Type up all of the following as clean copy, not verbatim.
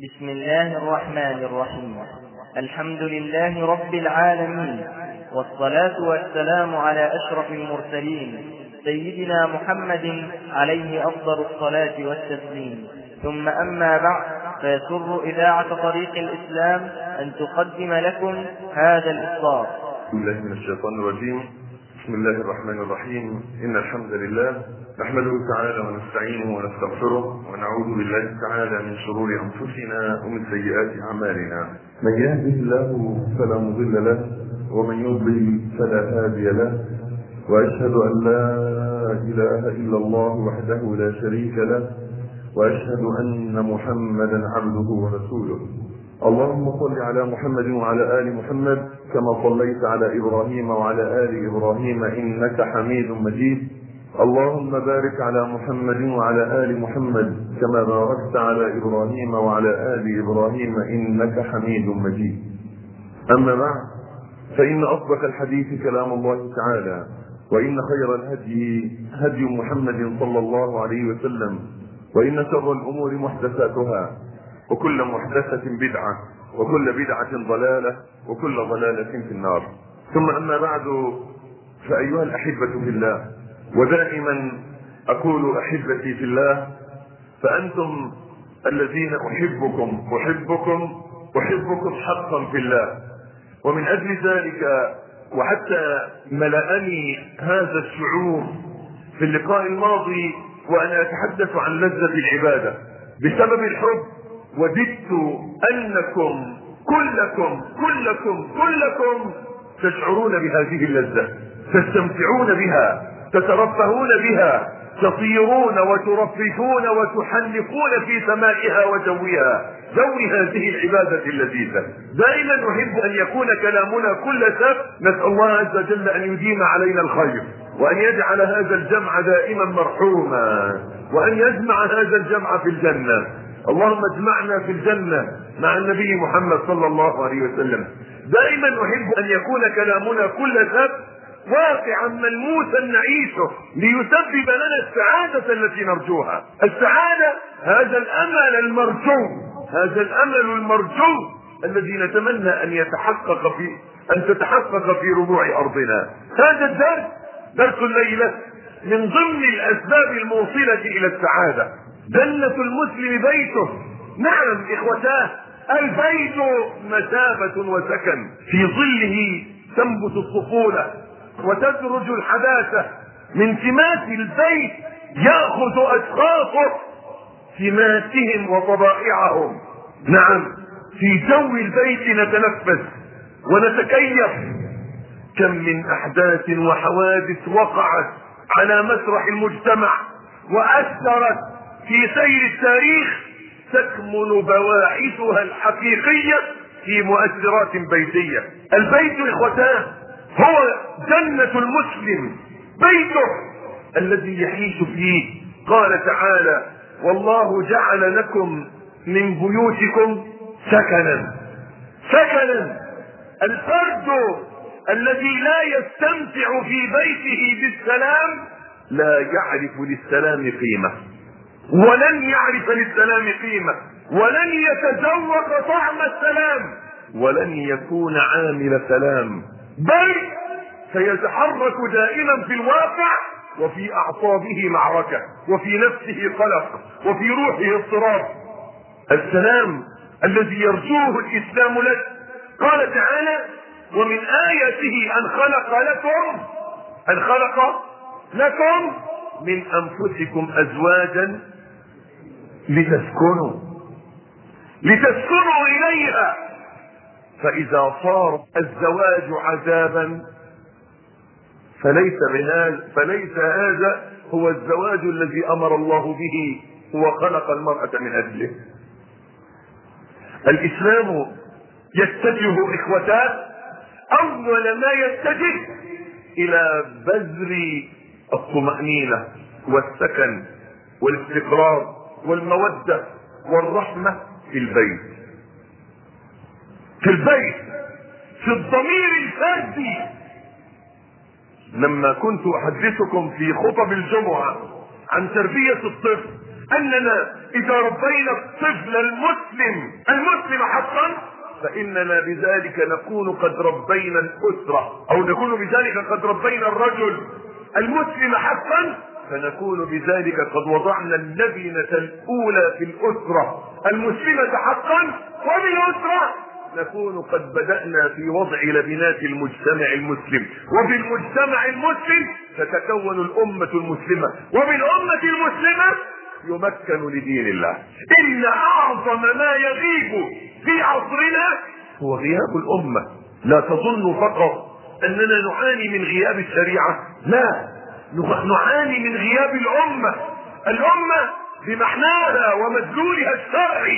بسم الله الرحمن الرحيم. الحمد لله رب العالمين، والصلاة والسلام على أشرف المرسلين سيدنا محمد عليه أفضل الصلاة والتسليم. ثم أما بعد، فيسر إذاعة طريق الإسلام أن تقدم لكم هذا الإصدار. بسم الله من الشيطان الرجيم. بسم الله الرحمن الرحيم. إن الحمد لله نحمده تعالى ونستعينه ونستغفره ونعوذ بالله تعالى من شرور أنفسنا ومن سيئات أعمالنا. من يهده الله فلا مضل له ومن يضلل فلا هادي له، وأشهد أن لا إله إلا الله وحده لا شريك له، وأشهد أن محمدا عبده ورسوله. اللهم صل على محمد وعلى آل محمد كما صليت على إبراهيم وعلى آل إبراهيم إنك حميد مجيد. اللهم بارك على محمد وعلى آل محمد كما باركت على إبراهيم وعلى آل إبراهيم إنك حميد مجيد. أما بعد، فإن أصدق الحديث كلام الله تعالى، وإن خير الهدي هدي محمد صلى الله عليه وسلم، وإن شر الأمور محدثاتها، وكل محدثة بدعة، وكل بدعة ضلالة، وكل ضلالة في النار. ثم أما بعد، فأيها الأحبة في الله، ودائما أقول أحبتي في الله، فأنتم الذين أحبكم حقا في الله. ومن أجل ذلك، وحتى ملأني هذا الشعور في اللقاء الماضي وأنا أتحدث عن لذة العبادة بسبب الحب، وددت أنكم كلكم تشعرون بهذه اللذة، تستمتعون بها، تترفهون بها، تطيرون وترفرفون وتحلقون في سمائها وجوها، جو هذه العبادة اللذيذة. دائما نحب أن يكون كلامنا كل سبت نسأل الله عز وجل أن يديم علينا الخير، وأن يجعل هذا الجمع دائما مرحوما، وأن يجمع هذا الجمع في الجنة. اللهم اجمعنا في الجنة مع النبي محمد صلى الله عليه وسلم. دائما نحب أن يكون كلامنا كل سبت واقعا ملموسا نعيشه، ليسبب لنا السعادة التي نرجوها. السعادة هذا الأمل المرجو الذي نتمنى أن تتحقق في ربوع أرضنا. هذا الدرس، درس الليلة، من ضمن الأسباب الموصلة إلى السعادة. جنة المسلم بيته. نعم إخوتاه، البيت مثابة وسكن، في ظله تنبت الطفولة وتدرج الحداثة. من سمات البيت يأخذ أشخاصه سماتهم وطبائعهم. نعم، في جو البيت نتنفس ونتكيف. كم من أحداث وحوادث وقعت على مسرح المجتمع وأثرت في سير التاريخ، تكمن بواعثها الحقيقية في مؤثرات بيتية. البيت إخوتاه هو جنة المسلم، بيته الذي يعيش فيه. قال تعالى: والله جعل لكم من بيوتكم سكنا. الفرد الذي لا يستمتع في بيته بالسلام لا يعرف للسلام قيمة، ولن يعرف للسلام قيمة، ولن يتذوق طعم السلام، ولن يكون عامل سلام، بل سيتحرك دائما في الواقع، وفي أعصابه معركة، وفي نفسه قلق، وفي روحه اضطراب. السلام الذي يرجوه الإسلام لك. قال تعالى: ومن آياته أن خلق لكم من أنفسكم أزواجا لتسكنوا إليها. فإذا صار الزواج عذابا فليس هذا هو الزواج الذي أمر الله به وخلق المرأة من أجله. الإسلام يتجه إخوتاه، أول ما يتجه إلى بذر الطمأنينة والسكن والاستقرار والمودة والرحمة في البيت، في الضمير الفردي. لما كنت أحدثكم في خطب الجمعة عن تربية الطفل أننا اذا ربينا الطفل المسلم حقا فاننا بذلك نكون قد ربينا الاسرة، او نكون بذلك قد ربينا الرجل المسلم حقا، فنكون بذلك قد وضعنا اللبنة الاولى في الاسرة المسلمة حقا، وبالاسرة نكون قد بدأنا في وضع لبنات المجتمع المسلم، وبالمجتمع المسلم تتكون الأمة المسلمة، وبالأمة المسلمة يمكن لدين الله. إن أعظم ما يغيب في عصرنا هو غياب الأمة. لا تظن فقط أننا نعاني من غياب الشريعة، لا، نعاني من غياب الأمة بمعناها ومدلولها الشرعي.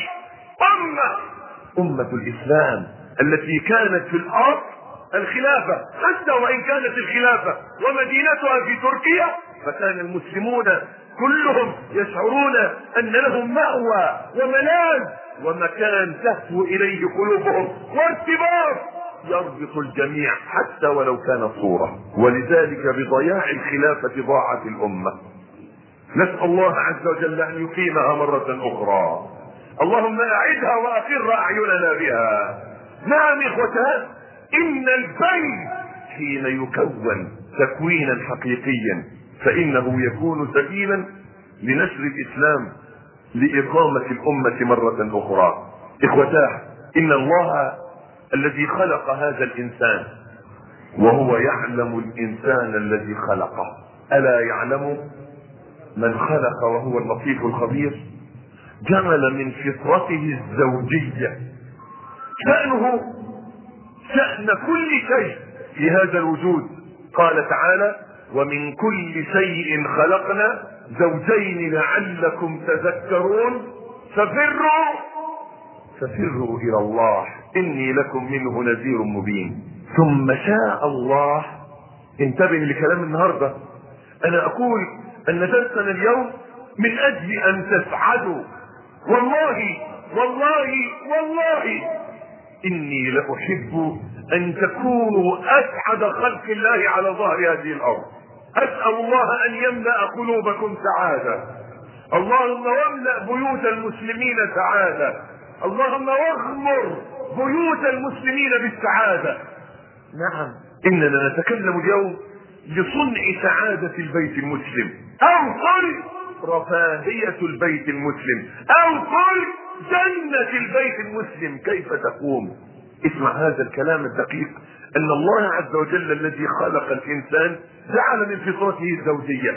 أمة الإسلام التي كانت في الأرض الخلافة، حتى وإن كانت الخلافة ومدينتها في تركيا، فكان المسلمون كلهم يشعرون أن لهم مأوى وملاذ ومكان تهفو إليه قلوبهم وارتباط يربط الجميع حتى ولو كان صورة. ولذلك بضياع الخلافة ضاعت الأمة. نسأل الله عز وجل أن يقيمها مرة أخرى. اللهم أعدها وأقر أعيننا بها. نعم إخوتان، إن البيت حين يكون تكوينا حقيقيا فإنه يكون سبيلا لنشر الإسلام لإقامة الأمة مرة أخرى. إخوتاه، إن الله الذي خلق هذا الإنسان وهو يعلم الإنسان الذي خلقه، ألا يعلم من خلق وهو اللطيف الخبير؟ جعل من فطرته الزوجية شأنه شأن كل شيء في هذا الوجود. قال تعالى: ومن كل شيء خلقنا زوجين لعلكم تذكرون ففروا إلى الله إني لكم منه نذير مبين. ثم شاء الله، انتبه لكلام النهاردة، أنا أقول أن درسنا اليوم من أجل أن تسعدوا. والله والله والله إني لأحب أن تكونوا أسعد خلق الله على ظهر هذه الأرض. أسأل الله أن يملأ قلوبكم سعادة. اللهم واملأ بيوت المسلمين سعادة. اللهم واغمر بيوت المسلمين بالسعادة. نعم، إننا نتكلم اليوم لصنع سعادة البيت المسلم، أو قل رفاهية البيت المسلم، أو قل جنة البيت المسلم كيف تقوم. اسمع هذا الكلام الدقيق، أن الله عز وجل الذي خلق الإنسان جعل من فطرته الزوجية،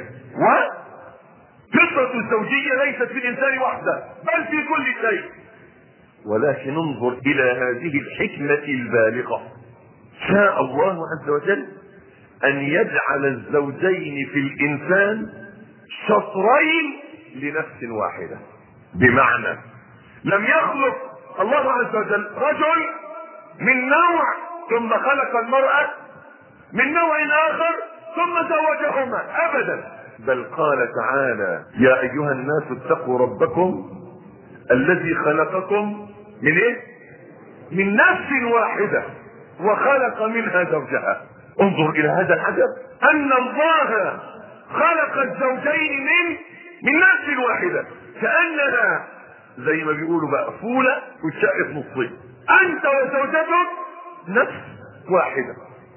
وفطرة الزوجية ليست في الإنسان وحده بل في كل شيء. ولكن انظر إلى هذه الحكمة البالغة. شاء الله عز وجل أن يجعل الزوجين في الإنسان شطرين لنفس واحدة، بمعنى لم يخلق الله عز وجل رجل من نوع ثم خلق المرأة من نوع آخر ثم زوجهما أبدا، بل قال تعالى: يا أيها الناس اتقوا ربكم الذي خلقكم من إيه؟ من نفس واحدة وخلق منها زوجها. انظر إلى هذا العجب، أن الله خلق الزوجين من نفس واحدة، كأنها زي ما بيقولوا بقى فولة واتشقت نصين، أنت وزوجتك نفس واحدة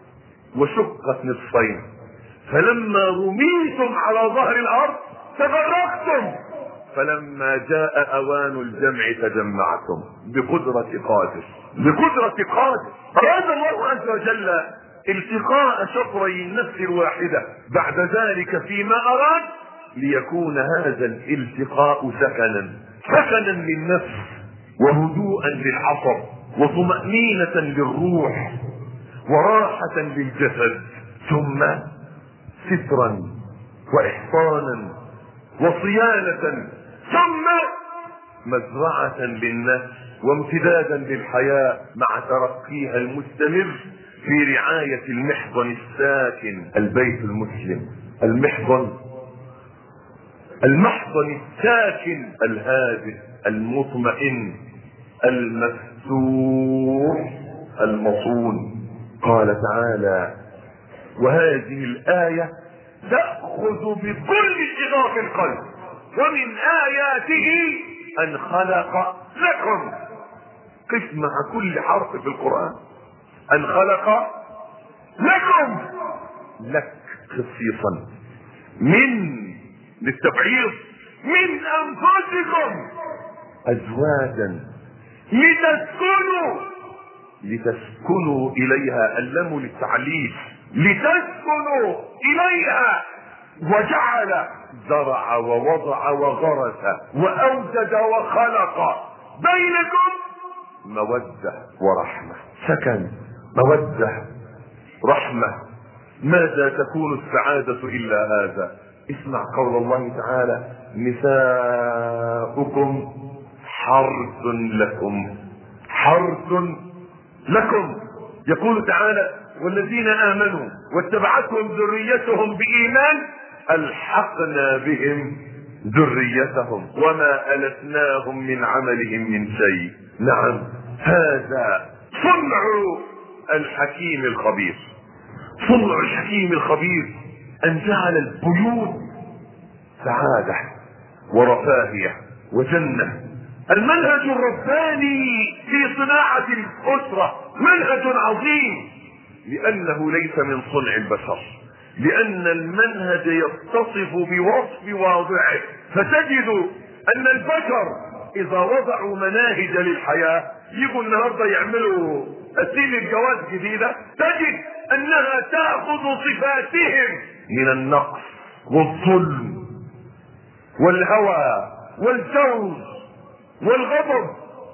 وشقت نصفين، فلما رميتم على ظهر الأرض تفرقتم، فلما جاء أوان الجمع تجمعتم بقدرة قادر. أراد الله عز وجل التقاء شطري النفس الواحدة بعد ذلك فيما أراد ليكون هذا الالتقاء سكنا للنفس وهدوءا للعصب وطمأنينة للروح وراحة للجسد، ثم سترا وإحصانا وصيانة، ثم مزرعة للنفس وامتدادا للحياة مع ترقيها المستمر في رعاية المحضن الساكن البيت المسلم، المحضن الساكن الهادئ المطمئن المفتوح المصون. قال تعالى: وهذه الآية تأخذ بكل شغاف القلب، ومن آياته أن خلق لكم. قف مع كل حرف في القرآن. أن خلق لكم، لك خصيصا، من للتبعيض، من أنفسكم أزواجا لتسكنوا إليها، اللام للتعليل، لتسكنوا إليها، وجعل زرع ووضع وغرس وأوجد وخلق بينكم مودة ورحمة. سكن، مودة، رحمة. ماذا تكون السعادة إلا هذا؟ اسمع قول الله تعالى: نساؤكم حرث لكم، حرث لكم. يقول تعالى: والذين آمنوا واتبعتهم ذريتهم بإيمان ألحقنا بهم ذريتهم وما ألتناهم من عملهم من شيء. نعم، هذا صنع الحكيم الخبير. صنع الحكيم الخبير أن جعل البيوت سعادة ورفاهية وجنة. المنهج الرباني في صناعة الأسرة منهج عظيم، لأنه ليس من صنع البشر، لأن المنهج يتصف بوصف واضعه. فتجد أن البشر إذا وضعوا مناهج للحياة، يجوا النهارده يعملوا أسئلة الجواز جديدة، تجد أنها تأخذ صفاتهم من النقص والظلم والهوى والجوز والغضب،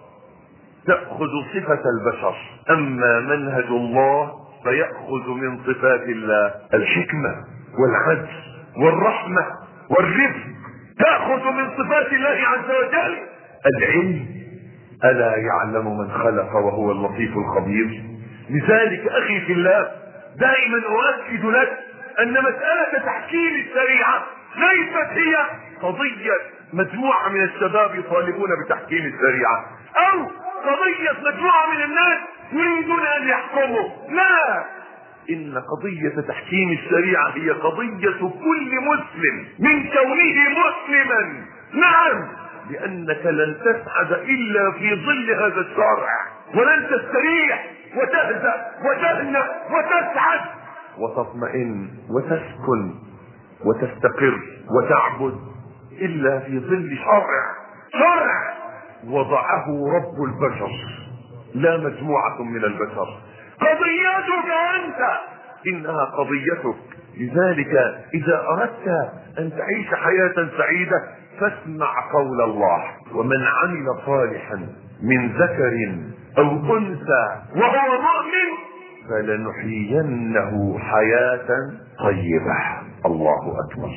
تأخذ صفة البشر. أما منهج الله فيأخذ من صفات الله الحكمة والعدل والرحمة والرفق، تأخذ من صفات الله عز وجل العلم. ألا يعلم من خلق وهو اللطيف الخبير؟ لذلك أخي في الله، دائما أؤكد لك أن مسألة تحكيم الشريعة ليست هي قضية مجموعة من الشباب يطالبون بتحكيم الشريعة، أو قضية مجموعة من الناس يريدون أن يحكموا. لا، إن قضية تحكيم الشريعة هي قضية كل مسلم من كونه مسلما. نعم، لأنك لن تسعد إلا في ظل هذا الشرع، ولن تستريح وتهدأ وتهنأ وتسعد وتطمئن وتسكن وتستقر وتعبد إلا في ظل شرع وضعه رب البشر، لا مجموعة من البشر. قضيتك أنت، إنها قضيتك. لذلك إذا أردت أن تعيش حياة سعيدة فاسمع قول الله: ومن عمل صالحا من ذكر أو أنثى وهو مؤمن فلنحيينه حياة طيبة. الله أكبر.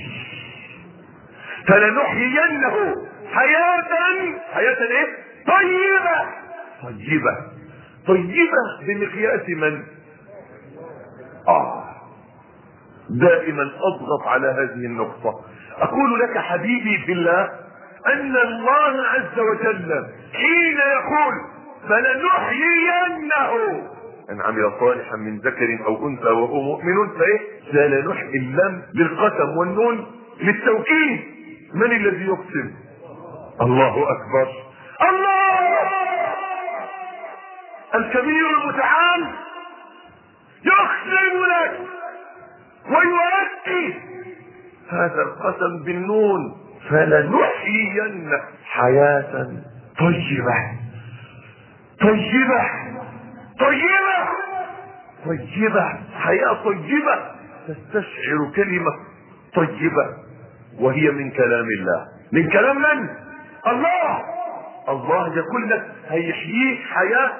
فلنحيينه حياة ايه؟ طيبة بمقياس من؟ دائما اضغط على هذه النقطة. اقول لك حبيبي في الله ان الله عز وجل حين يقول فلنحيينه، ان عمل صالحا من ذكر او انثى وهو مؤمن، فايه؟ فلنحيي، اللام للقسم والنون للتوكيد. من الذي يقسم؟ الله اكبر. الله الكبير المتعال يقسم لك ويؤكد هذا القسم بالنون: فلنحيينك حياة طيبة. حياة طيبة. تستشعر كلمة طيبة وهي من كلام الله. من كلام من؟ الله يقول لك هيحييك حياة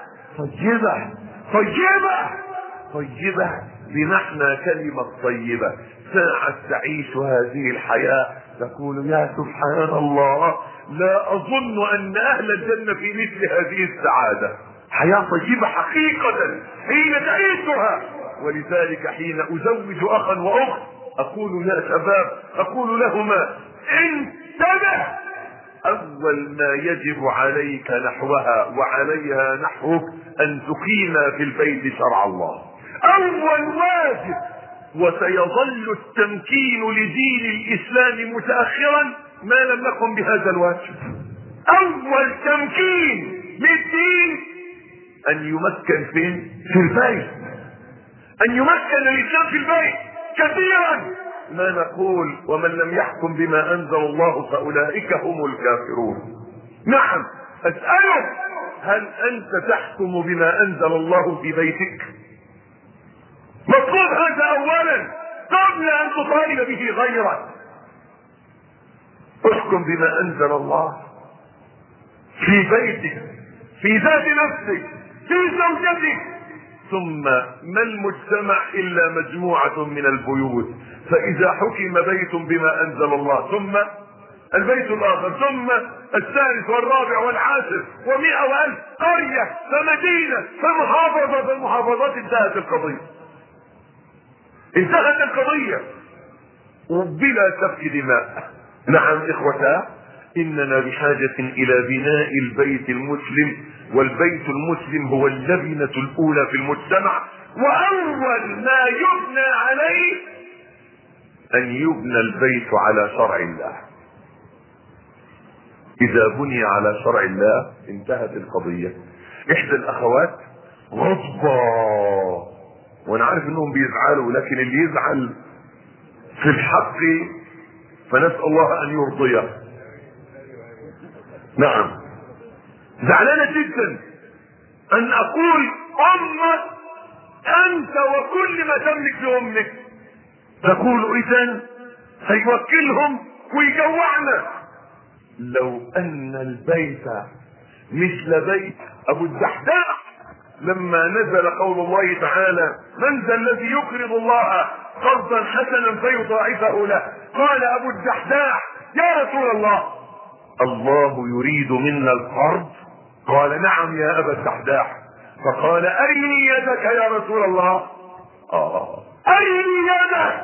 طيبة بمعنى كلمة طيبة. ساعة تعيش هذه الحياة تقول: يا سبحان الله، لا أظن أن أهل الجنة في مثل هذه السعادة. حياة طيبة حقيقة حين تعيشها. ولذلك حين أزوج أخا وأخت أقول يا شباب، أقول لهما: انتبه، أول ما يجب عليك نحوها وعليها نحوك أن تقيم في البيت شرع الله. أول واجب. وسيظل التمكين لدين الإسلام متأخرا ما لم نقم بهذا الواجب. اول تمكين للدين ان يمكن فين؟ في البيت. ان يمكن الانسان في البيت كثيرا ما نقول ومن لم يحكم بما انزل الله فاولئك هم الكافرون. نعم، اسألك هل انت تحكم بما انزل الله في بيتك؟ مطلوب هذا اولا قبل ان تطالب به غيرك. احكم بما انزل الله في بيتك، في ذات نفسك، في زوجتك. ثم ما المجتمع الا مجموعة من البيوت، فاذا حكم بيت بما انزل الله ثم البيت الاخر ثم الثالث والرابع والعاشر ومئة والف، قرية فمدينة فمحافظة، فالمحافظات انتهت القضية. انتهت القضية وبلا سفك دماء. نعم اخوتا، اننا بحاجة الى بناء البيت المسلم، والبيت المسلم هو اللبنة الاولى في المجتمع، واول ما يبنى عليه ان يبنى البيت على شرع الله. اذا بني على شرع الله انتهت القضية. احدى الاخوات غضبة، وانا عارف انهم بيزعلوا، لكن اللي يزعل في الحق فنسأل الله ان يرضيه. نعم، زعلانة جدا ان اقول امك انت وكل ما تملك لامك. تقول اذا هيوكلهم ويجوعنا. لو ان البيت مثل بيت ابو الدحداح لما نزل قول الله تعالى من ذا الذي يقرض الله قرضا حسنا فيضاعفه له، قال ابو الدحداح يا رسول الله الله يريد منا القرض؟ قال نعم يا ابا الدحداح. فقال ارني يدك يا رسول الله. ارني يدك.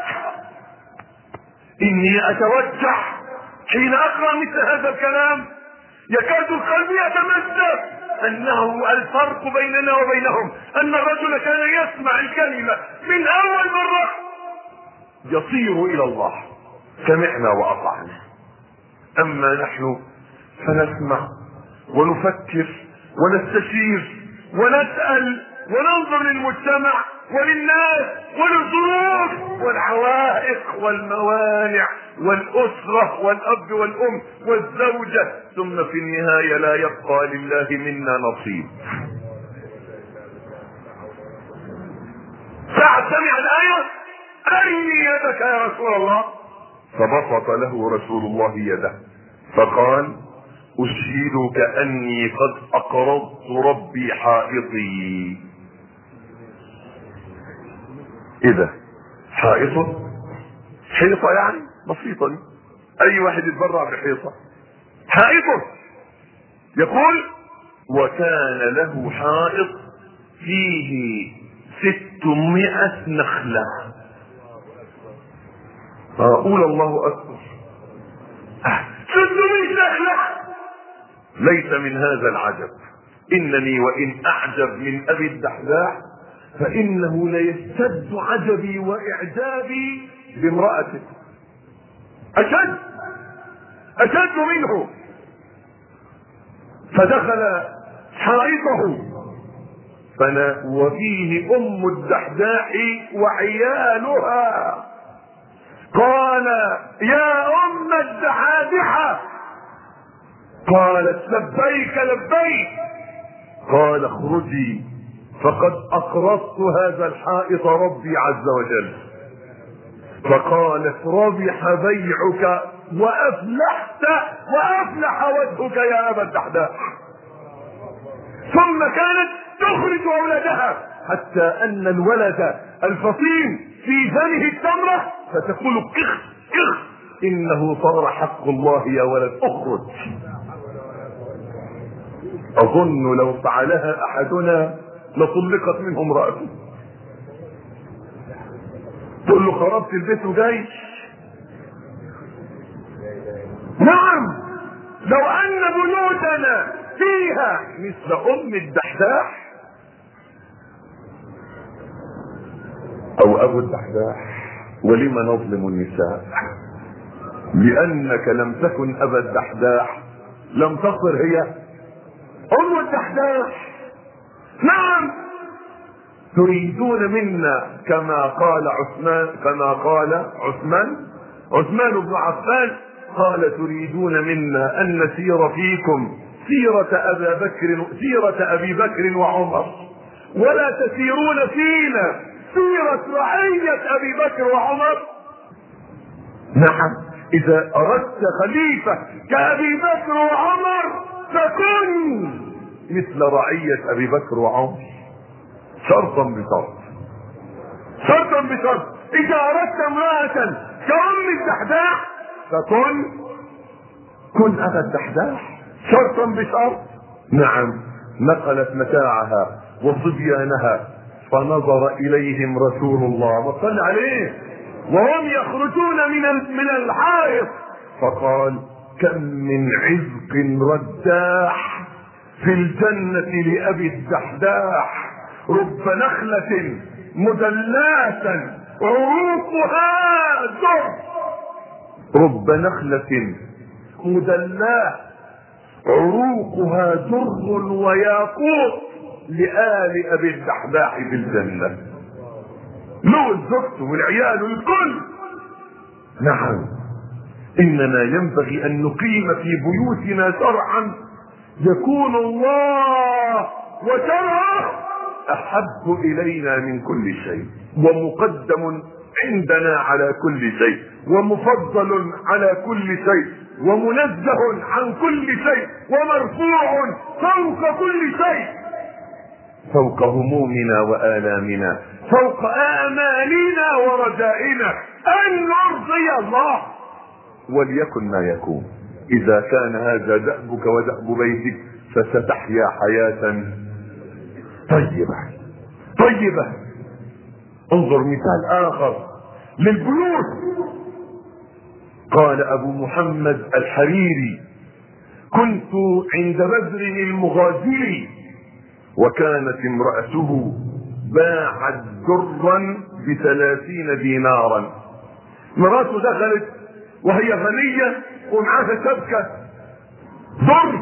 اني اتوجع حين اقرا مثل هذا الكلام، يكاد القلب يتمزق. انه الفرق بيننا وبينهم ان الرجل كان يسمع الكلمة من اول مرة يصير الى الله، سمعنا واطعنا. اما نحن فنسمع ونفكر ونستشير ونسأل وننظر للمجتمع وللناس وللظروف والعوائق والموانع والأسرة والأب والأم والزوجة، ثم في النهاية لا يبقى لله منا نصيب. ساعة سمع الآية أرني يدك يا رسول الله، فبسط له رسول الله يده فقال أشهدك أني قد أقرضت ربي حائطي. إيه ده؟ حائطه؟ حيطة يعني بسيطة دي، أي واحد يتبرع بحيطة. حائطه يقول وكان له حائط فيه 600 نخلة. أقول الله أكبر، 600 نخلة. ليس من هذا العجب، إنني وإن أعجب من أبي الدحداح فإنه ليشتد عجبي وإعجابي بامرأته، أشد منه. فدخل حائطه وفيه أم الدحداح وعيالها. قال يا أم الدحادحة. قالت لبيك لبيك. قال اخرجي فقد أقرضت هذا الحائط ربي عز وجل. فقالت ربح بيعك وأفلح وجهك يا أبا الدحداح. ثم كانت تخرج أولادها حتى أن الولد الفطيم في فمه التمرة فتقول كخ كخ إنه صار حق الله يا ولد اخرج. أظن لو فعلها أحدنا لطلقت منه امرأته. تقول له خربت البيت وجاي. نعم، لو أن بيوتنا فيها مثل أم الدحداح أو أبو الدحداح. ولم نظلم النساء؟ لأنك لم تكن أبا الدحداح لم تصر هي ام الدحداح. نعم، تريدون منا كما قال عثمان بن عفان قال تريدون منا ان نسير فيكم سيرة ابي بكر وعمر، ولا تسيرون فينا سيرة رعية ابي بكر وعمر. نعم، اذا اردت خليفة كابي بكر وعمر فكن مثل رعية ابي بكر وعمر، شرطا بشرط. اذا اردت امرأة كأم الدحداح كن ابا الدحداح، شرطا بشرط. نعم، نقلت متاعها وصبيانها فنظر اليهم رسول الله وصلى عليه وهم يخرجون من الحائط فقال: كم من عزق رداح في الجنة لأبي الدحداح، رب نخلة مدلاة عروقها در، رب نخلة مدلاة عروقها در وياقوت لآل أبي الدحداح في الجنة، له الزوجة والعيال والكل. نعم، إننا ينبغي أن نقيم في بيوتنا شرعا يكون الله وشرعه أحب إلينا من كل شيء، ومقدم عندنا على كل شيء، ومفضل على كل شيء، ومنزه عن كل شيء، ومرفوع فوق كل شيء، فوق همومنا وآلامنا، فوق آمالنا ورجائنا، أن نرضي الله. وليكن ما يكون. إذا كان هذا دأبك ودأب بيتك فستحيا حياة طيبة. انظر مثال آخر للبيوت. قال أبو محمد الحريري: كنت عند بدر المغازي وكانت امرأته باعت درا ب30 دينارا. مراته دخلت وهي غنية ومعاها شبكة در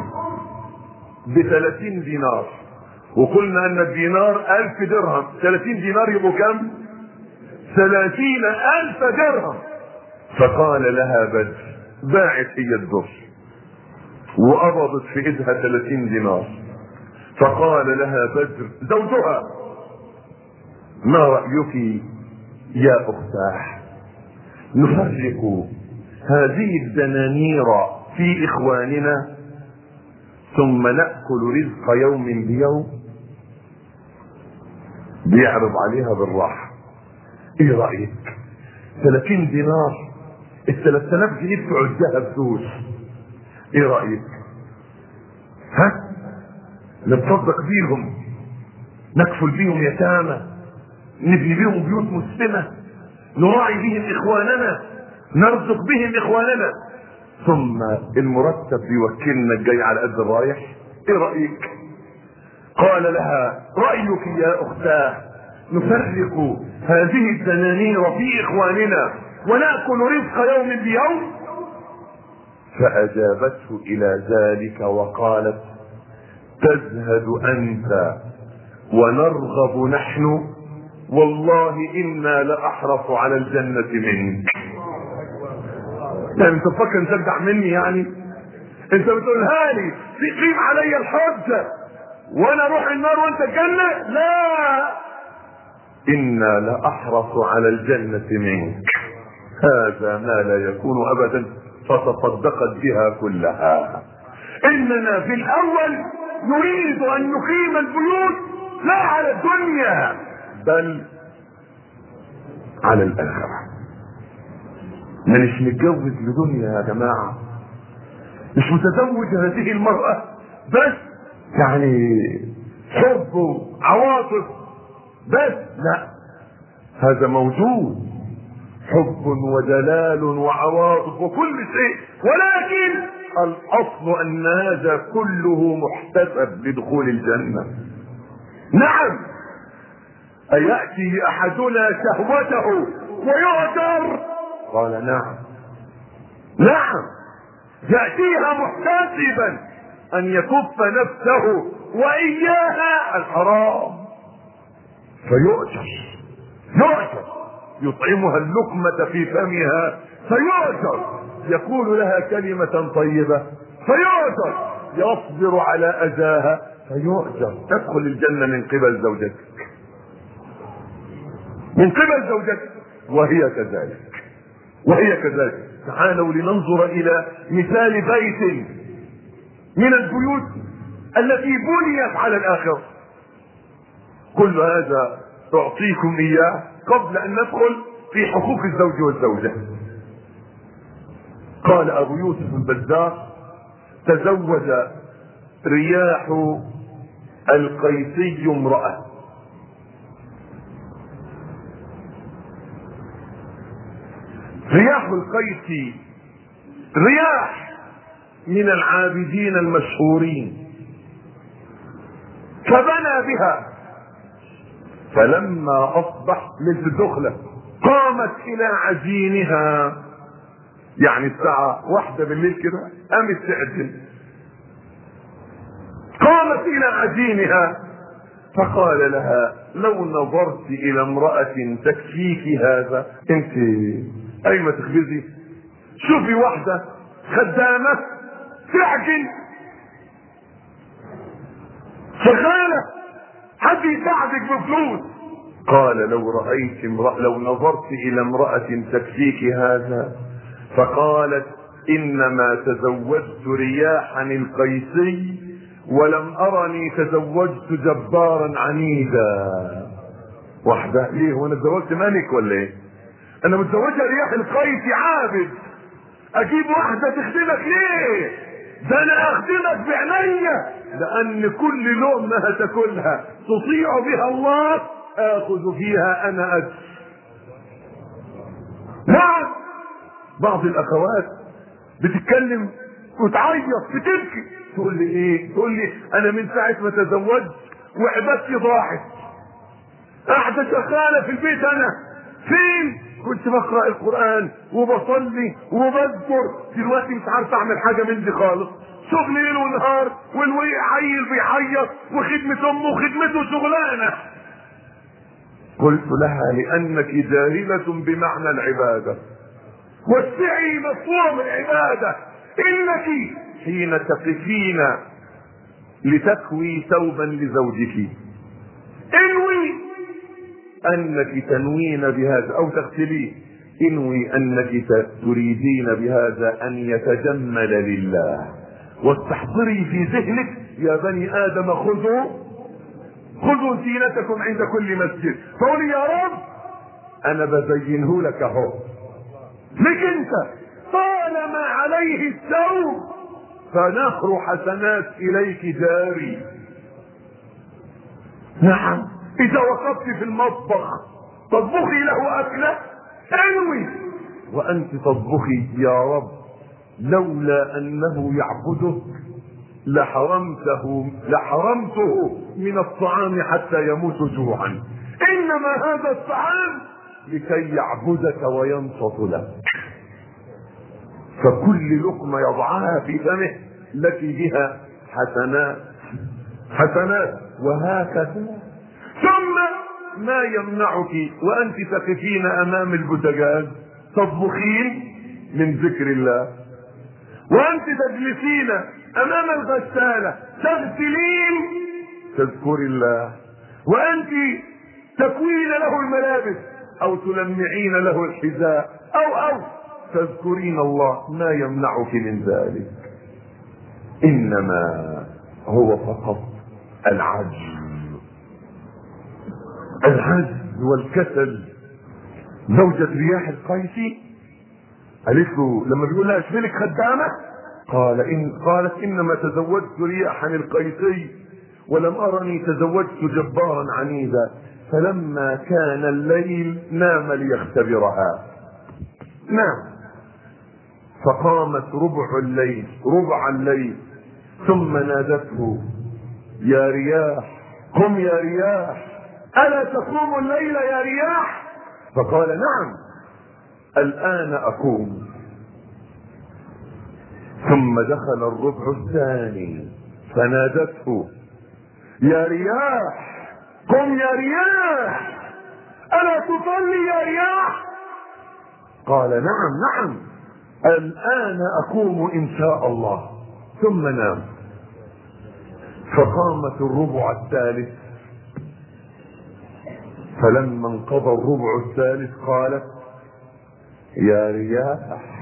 ب30 دينار، وقلنا ان الدينار 1000 درهم، 30 دينار يبقوا كم؟ 30,000 درهم. فقال لها بدر: باعت هي الدر وقبضت في ايدها 30 دينار. فقال لها بدر زوجها: ما رأيك يا أختاه نفرق هذه الدنانير في إخواننا ثم نأكل رزق يوم بيوم؟ بيعرض عليها بالراحة. ايه رأيك؟ 30 دينار، ال3000 جنيه بتوع الذهب دول، ايه رأيك؟ ها؟ نتصدق بيهم، نكفل بيهم يتامى، نبني بيهم بيوت مسلمة، نراعي بهم إخواننا، نرزق بهم إخواننا، ثم المرتب يوكلنا الجاي على قد الرايح. ايه رأيك؟ قال لها: رأيك يا أختاه نفرق هذه الدنانير في إخواننا ونأكل رزق يوم بيوم؟ فأجابته إلى ذلك وقالت: تزهد أنت ونرغب نحن، والله إنا لأحرص على الجنة منك. يعني انت تفكر انت تجدع مني؟ يعني انت بتقولها لي تقيم علي الحجة وانا اروح النار وانت الجنة؟ لا، إنا لأحرص على الجنة منك، هذا ما لا يكون أبدا. فتصدقت بها كلها. إننا في الأول نريد أن نقيم البيوت لا على الدنيا بل على الآخرة. مش متجوز لدنيا يا جماعة، مش متزوج هذه المرأة بس يعني حب وعواطف بس، لا، هذا موجود، حب ودلال وعواطف وكل شيء، ولكن الأصل أن هذا كله محتسب لدخول الجنة. نعم، أيأتي أحدنا شهوته ويؤثر؟ قال: نعم. يأتيها محتسبا أن يكف نفسه وإياها الحرام فيؤجر، يطعمها اللقمة في فمها فيؤجر، يقول لها كلمة طيبة فيؤجر، يصبر على أذاها فيؤجر، تدخل الجنة من قبل زوجتك، من قبل زوجتك. وهي كذلك. تعالوا لننظر إلى مثال بيت من البيوت التي بنيت على الآخرة. كل هذا أعطيكم إياه قبل أن ندخل في حقوق الزوج والزوجة. قال أبو يوسف البزار: تزوج رياح القيسي امرأة. رياح القيسي رياح من العابدين المشهورين، فبنى بها، فلما أصبح ليلة الدخلة قامت إلى عجينها، يعني الساعة 1 بالليل كده قامت تعجن، قامت إلى عجينها، فقال لها: لو نظرت إلى امرأة تكفيك هذا، انت أي ما تخبزي، شوفي واحدة خدامة تعجن شغالة حد يساعدك بفلوس. قال: لو نظرت إلى امرأة تكفيك هذا، فقالت: إنما تزوجت رياحا القيسي ولم أرني تزوجت جبارا عنيدا. واحدة ليه؟ وانا تزوجت ملك ولا ايه؟ انا متزوجة رياح القيسي عابد، اجيب واحدة تخدمك ليه؟ ده انا اخدمك بعينيا، لان كل لقمة هتاكلها تطيع بها الله اخذ فيها انا اجر. نعم، بعض الاخوات بتتكلم وتعيط بتبكي، تقول لي ايه؟ تقول لي انا من ساعة ما تزوجت وعبادتي ضاعت، قاعدة شغالة في البيت، انا فين؟ كنت بقرأ القرآن وبصلي وبذكر، دلوقتي مش عارف اعمل حاجة من دي خالص، شغل ليل ونهار، والوي عيل بيعيط وخدمة امه وخدمته شغلانة. قلت لها: لانك جاهلة بمعنى العبادة، وسعي مفهوم العبادة. انك حين تقفين لتكوي ثوبا لزوجك انوي انك تنوين بهذا، او تغسليه، انوي انك تريدين بهذا ان يتجمل لله، واستحضري في ذهنك: يا بني ادم خذوا زينتكم عند كل مسجد، فقولي: يا رب انا بزينه لك اهو، لك انت، طالما عليه الثوب فنهر حسنات اليك جاري. نعم، اذا وقفت في المطبخ تطبخي له اكله، انوي وانت تطبخي: يا رب لولا انه يعبدك لحرمته من الطعام حتى يموت جوعا، انما هذا الطعام لكي يعبدك وينصت لك. فكل لقمة يضعها في فمه التي بها حسنات وهكذا. ثم ما يمنعك وانت تقفين امام البوتاجاز تطبخين من ذكر الله، وانت تجلسين امام الغسالة تغسلين تذكر الله، وانت تكوين له الملابس او تلمعين له الحذاء او تذكرين الله. ما يمنعك من ذلك؟ انما هو فقط العجز والكسل. زوجة رياح القيسي قالت له لما بيقول لها: اشبه لك خدامة؟ قالت: انما تزوجت رياحا القيسي ولم ارني تزوجت جبارا عنيدا، فلما كان الليل نام ليختبرها. نام، فقامت ربع الليل ثم نادته: يا رياح قم يا رياح، ألا تقوم الليل يا رياح؟ فقال: نعم الآن أقوم. ثم دخل الربع الثاني فنادته: يا رياح قم يا رياح، ألا تصلي يا رياح؟ قال: نعم الآن أقوم إن شاء الله. ثم نام. فقامت الربع الثالث، فلما انقضى الربع الثالث قالت: يا رياح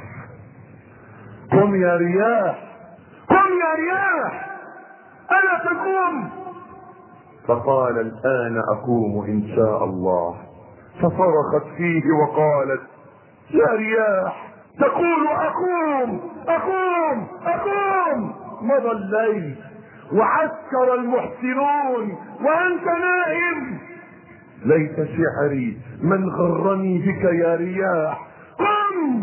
قم يا رياح، قم يا رياح، ألا تقوم؟ فقال: الآن أقوم إن شاء الله. فصرخت فيه وقالت: يا رياح تقول أقوم أقوم أقوم. مضى الليل وعسكر المحسنون وأنت نائم. ليت شعري من غرني بك يا رياح، قم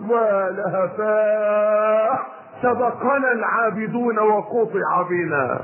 ولهفاه، سبقنا العابدون وقطع بنا.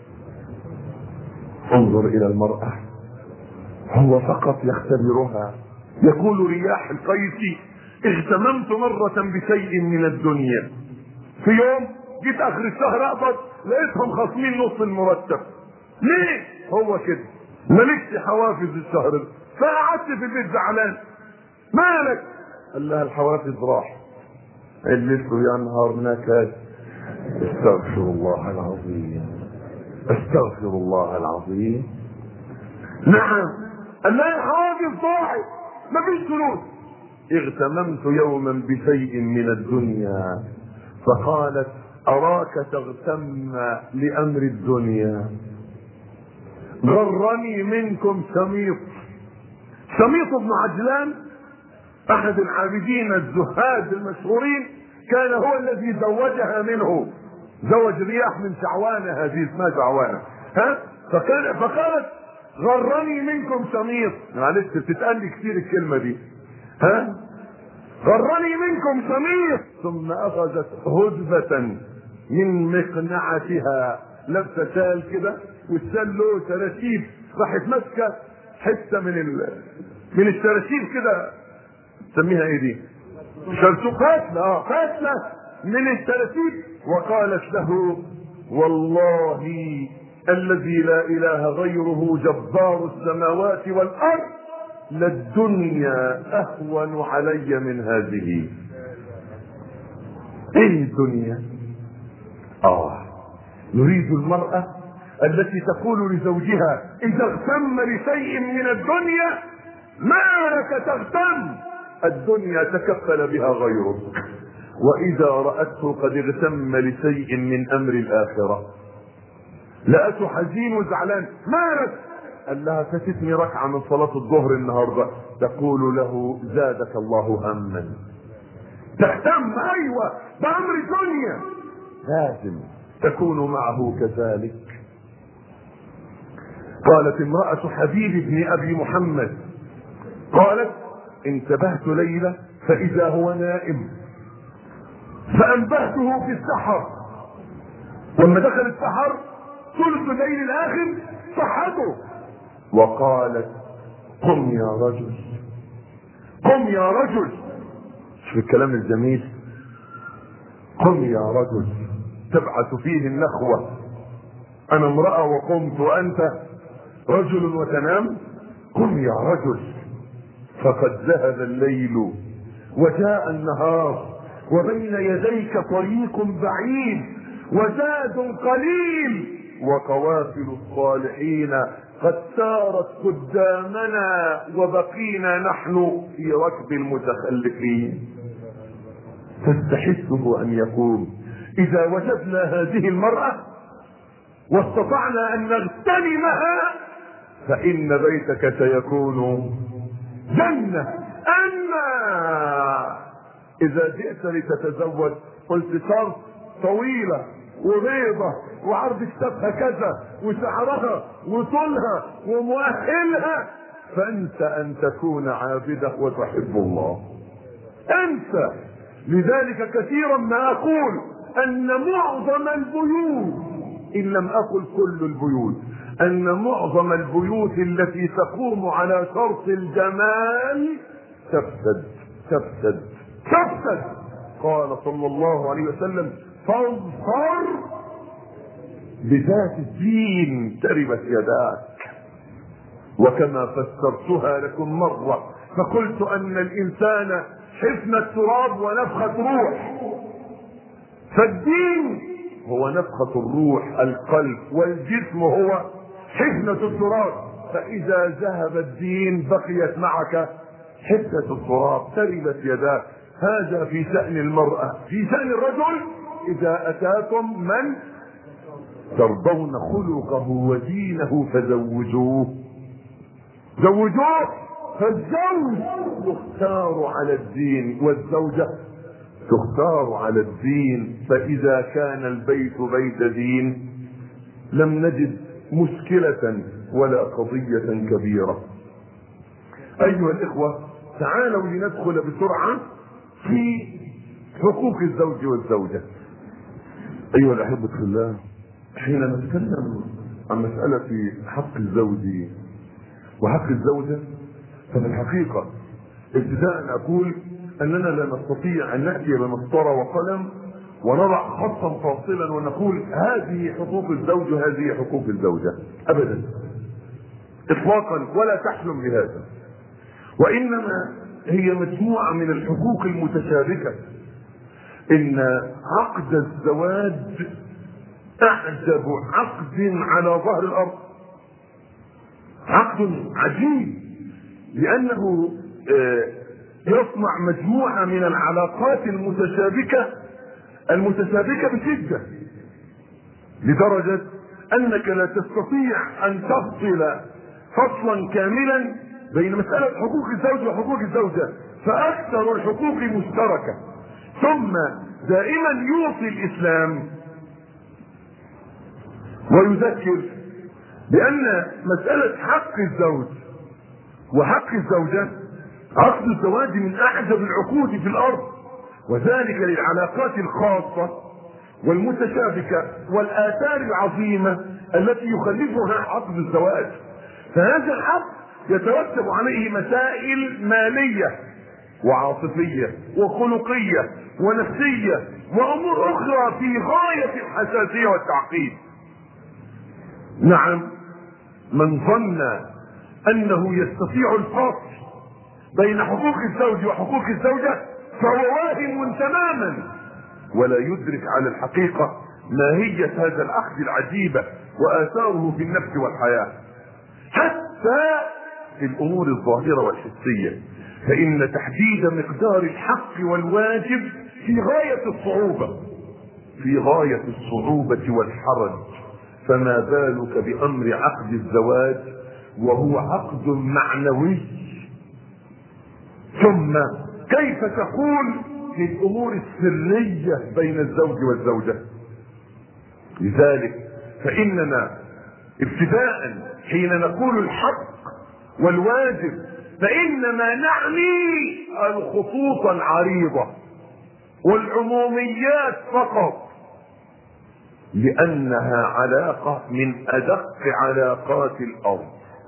انظر إلى المرأة، هو فقط يختبرها. يقول رياح القيس: اغتممت مرة بشيء من الدنيا، في يوم جيت اخر الشهر اقبض لقيتهم خاصمين نص المرتب. ليه؟ هو كده مالكش حوافز الشهر ده، فقعدت في البيت زعلان. مالك؟ قال لها: الحوافز راح. قلت له: يا نهار نكد. استغفر الله العظيم، استغفر الله العظيم. نعم. قال لها: الحوافز ضاعت، مفيش فلوس. اغتممت يوما بشيء من الدنيا. فقالت: اراك تغتم لامر الدنيا. غرني منكم سميط. سميط بن عجلان احد العابدين الزهاد المشهورين، كان هو الذي زوجها منه. زوج رياح من شعوانة، هذه اسمها شعوانة. فقالت: غرني منكم سميط. معلش بتتقال لي كتير الكلمة دي. غرني منكم سميط. ثم اخذت هدبة من مقنعتها، لابسه شال كده والشال له شراشيب، راحت ماسكه حته من الشراشيب كده، تسميها ايه دي؟ فتله فتله من الشراشيب، وقالت له: والله الذي لا اله غيره جبار السماوات والارض، للدنيا اهون علي من هذه. ايه الدنيا؟ نريد المرأة التي تقول لزوجها اذا اغتم لشيء من الدنيا: ما لك تغتم، الدنيا تكفل بها غيرك. واذا رأته قد اغتم لشيء من امر الاخرة لقته حزين وزعلان: ما لك؟ قال لها: فاتتني ركعة من صلاة الظهر النهاردة. تقول له: زادك الله هما. تهتم ايوه بامر الدنيا، لازم تكون معه كذلك. قالت امرأة حبيب بن ابي محمد، قالت: انتبهت ليلة فاذا هو نائم، فانبهته في السحر. لما دخل السحر ثلث الليل الاخر صحته، وقالت: قم يا رجل، قم يا رجل. شوف الكلام الجميل. قم يا رجل، تبعث فيه النخوة. انا امرأة وقمت وانت رجل وتنام. قم يا رجل، فقد ذهب الليل وجاء النهار، وبين يديك طريق بعيد وزاد قليل، وقوافل الصالحين قد سارت قدامنا، وبقينا نحن في ركب المتخلفين. تستحسه ان يقول: اذا وجدنا هذه المرأة واستطعنا ان نغتنمها فان بيتك سيكون جنة. اما اذا جئت لتتزوج قلت شرط: طويلة وبيضة وعرض كتافها كذا وشعرها وطولها ومؤهلها، فانت ان تكون عابدة وتحب الله. انت لذلك كثيرا ما اقول ان معظم البيوت، ان لم اقل كل البيوت، ان معظم البيوت التي تقوم على شرط الجمال تفسد تفسد تفسد. قال صلى الله عليه وسلم: فاظفر بذات الدين تربت يداك. وكما فسرتها لكم مرة فقلت أن الإنسان حفن التراب ونفخة روح، فالدين هو نفخة الروح القلب، والجسم هو حفنة التراب. فإذا ذهب الدين بقيت معك حفنة التراب تربت يداك. هذا في شأن المرأة. في شأن الرجل إذا أتاكم من ترضون خلقه ودينه فزوجوه. زوجوه. فالزوج يختار على الدين والزوجة تختار على الدين. فإذا كان البيت بيت دين لم نجد مشكلة ولا قضية كبيرة. أيها الإخوة، تعالوا لندخل بسرعة في حقوق الزوج والزوجة. أيها الأحبة في الله، حين نتكلم عن مسألة حق الزوج وحق الزوجة ففي الحقيقة ابتداء أقول أننا لا نستطيع أن نأتي بمسطرة وقلم ونضع خطا فاصلا ونقول هذه حقوق الزوج وهذه حقوق الزوجة، أبدا إطلاقا، ولا تحلم بهذا. وإنما هي مجموعة من الحقوق المتشابكة. إن عقد الزواج أعجب عقد على ظهر الأرض، عقد عجيب، لأنه يصنع مجموعة من العلاقات المتشابكة بشدة، لدرجة أنك لا تستطيع أن تفصل فصلا كاملا بين مسألة حقوق الزوج وحقوق الزوجة، فأكثر الحقوق مشتركة. ثم دائما يوصي الإسلام ويذكر بأن مسألة حق الزوج وحق الزوجة، عقد الزواج من أعجب العقود في الأرض، وذلك للعلاقات الخاصة والمتشابكة والآثار العظيمة التي يخلفها عقد الزواج. فهذا الحق يترتب عليه مسائل مالية وعاطفية وخلقية ونفسية وأمور أخرى في غاية الحساسية والتعقيد. نعم، من ظن أنه يستطيع الفصل بين حقوق الزوج وحقوق الزوجة فهو واهم تماما، ولا يدرك على الحقيقة ماهية هذا العقد العجيبة وآثاره في النفس والحياة، حتى في الأمور الظاهرة والحسية. فإن تحديد مقدار الحق والواجب في غاية الصعوبة والحرج، فما بالك بأمر عقد الزواج وهو عقد معنوي. ثم كيف تقول في الأمور السرية بين الزوج والزوجة؟ لذلك فإننا ابتداء حين نقول الحق والواجب فإنما نعني الخطوط العريضة والعموميات فقط، لأنها علاقة من أدق علاقات الأرض.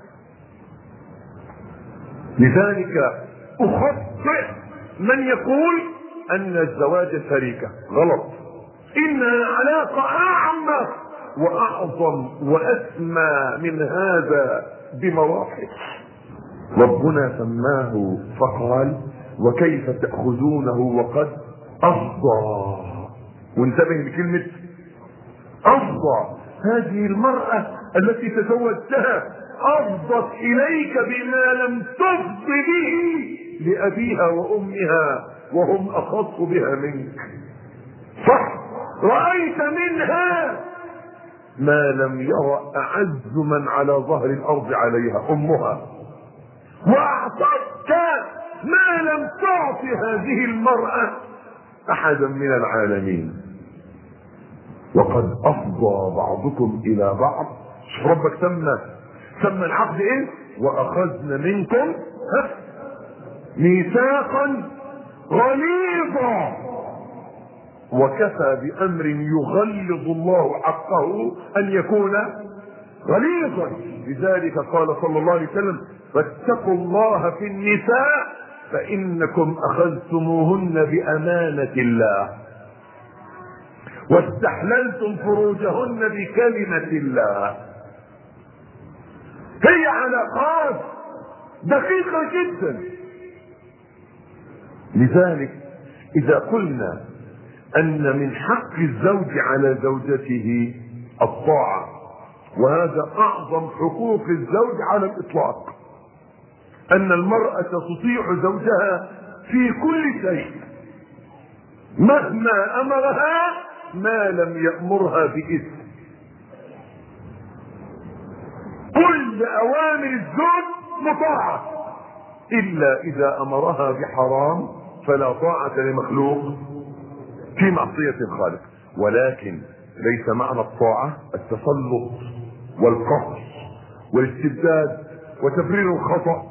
لذلك أخطئ من يقول أن الزواج شريكة، غلط. إنها علاقة أعمق وأعظم وأسمى من هذا بمراحل. ربنا سماه فقال وكيف تأخذونه وقد أفضى. وانتبه لكلمة أفضى. هذه المرأة التي تزوجتها أفضت إليك بما لم تفض به لأبيها وأمها وهم أخص بها منك. صح، رأيت منها ما لم يرى أعز من على ظهر الأرض عليها، أمها، وأعطتك ما لم تعط هذه المرأة أحدا من العالمين. وقد أفضى بعضكم إلى بعض. ربك سمى العقد إيه؟ وأخذنا منكم ميثاقا غليظا. وكفى بأمر يغلظ الله حقه أن يكون غليظا. لذلك قال صلى الله عليه وسلم فاتقوا الله في النساء فإنكم أخذتموهن بأمانة الله واستحللتم فروجهن بكلمة الله. هي علاقات دقيقة جدا. لذلك إذا قلنا أن من حق الزوج على زوجته الطاعة، وهذا أعظم حقوق الزوج على الإطلاق، أن المرأة تطيع زوجها في كل شيء مهما أمرها ما لم يأمرها بإثم. كل أوامر الزوج مطاعة إلا إذا أمرها بحرام فلا طاعة لمخلوق في معصية الخالق. ولكن ليس معنى الطاعة التسلط والقهر والاستبداد وتبرير الخطأ،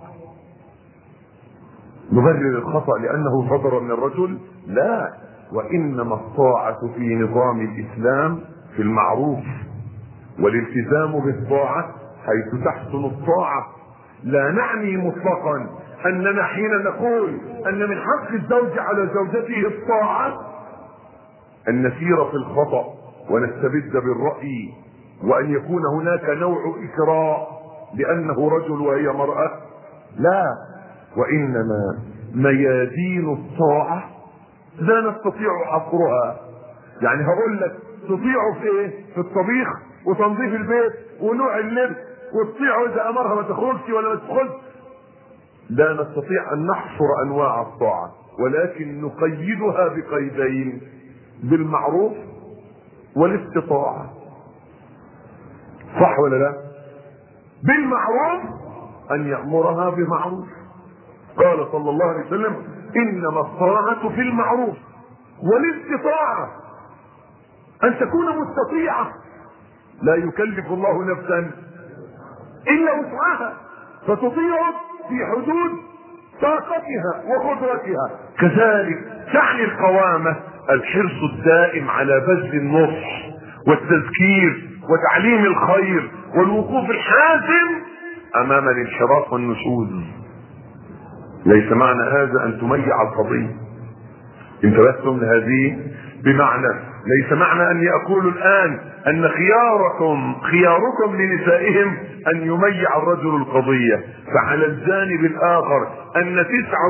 نبرر الخطأ لأنه صدر من الرجل، لا، وإنما الطاعة في نظام الإسلام في المعروف، والالتزام بالطاعة حيث تحسن الطاعة. لا نعني مطلقا أننا حين نقول أن من حق الزوج على زوجته الطاعة أن نسير في الخطأ ونستبد بالرأي، وأن يكون هناك نوع إكراء لأنه رجل وهي مرأة، لا، وإنما ميادين الطاعة لا نستطيع حصرها. يعني هقول لك تطيعه في ايه؟ في الطبيخ وتنظيف البيت ونوع اللبس، وتطيعه اذا امرها ما تخرجش ولا ما تدخلش. لا نستطيع ان نحصر انواع الطاعة، ولكن نقيدها بقيدين: بالمعروف والاستطاعة. صح ولا لا؟ بالمعروف ان يأمرها بمعروف، قال صلى الله عليه وسلم: انما الطاعة في المعروف. والاستطاعة ان تكون مستطيعة، لا يكلف الله نفسا الا وسعها، فتطيع في حدود طاقتها وقدرتها. كذلك تعني القوامة الحرص الدائم على بذل النصح والتذكير وتعليم الخير والوقوف الحازم امام الانحراف والنشوذ. ليس معنى هذا ان تميع القضية، انتبهتم لهذه؟ بمعنى ليس معنى اني اقول الان ان خياركم لنسائهم ان يميع الرجل القضية. فعلى الجانب الاخر ان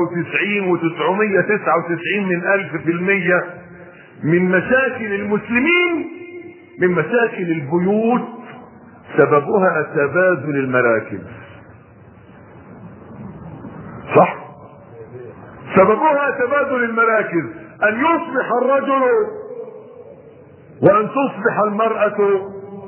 99,999% من مشاكل المسلمين، من مشاكل البيوت، سببها تبادل المراكب. صح؟ سببها تبادل المراكز، ان يصبح الرجل وان تصبح المرأة.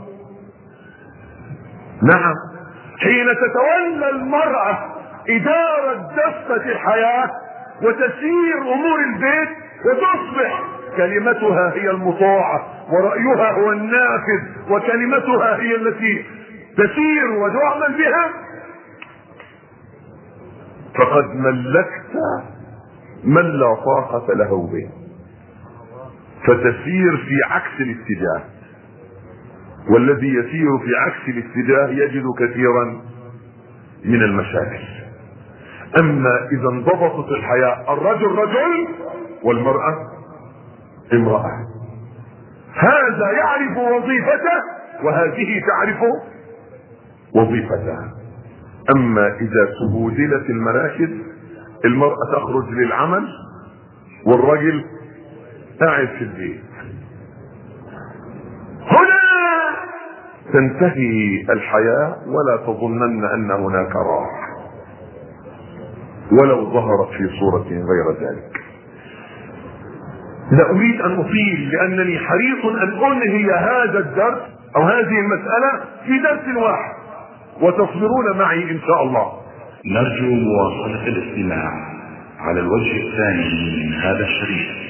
نعم، حين تتولى المرأة إدارة دفة الحياة وتسيير امور البيت، وتصبح كلمتها هي المطاعة ورأيها هو النافذ وكلمتها هي التي تسير وتعمل بها، فقد ملكت من لا طاقة له به، فتسير في عكس الاتجاه. والذي يسير في عكس الاتجاه يجد كثيرا من المشاكل. اما اذا انضبطت الحياة، الرجل رجل والمرأة امرأة، هذا يعرف وظيفته وهذه تعرف وظيفتها. اما اذا تبودلت المراكز، المرأة تخرج للعمل والرجل قاعد في البيت. هنا تنتهي الحياة، ولا تظنن ان هناك راحة ولو ظهرت في صورة غير ذلك. لا اريد ان اطيل لانني حريص ان انهي هذا الدرس او هذه المسألة في درس واحد، وتصبرون معي ان شاء الله. نرجو مواصلة الاستماع على الوجه الثاني من هذا الشريط.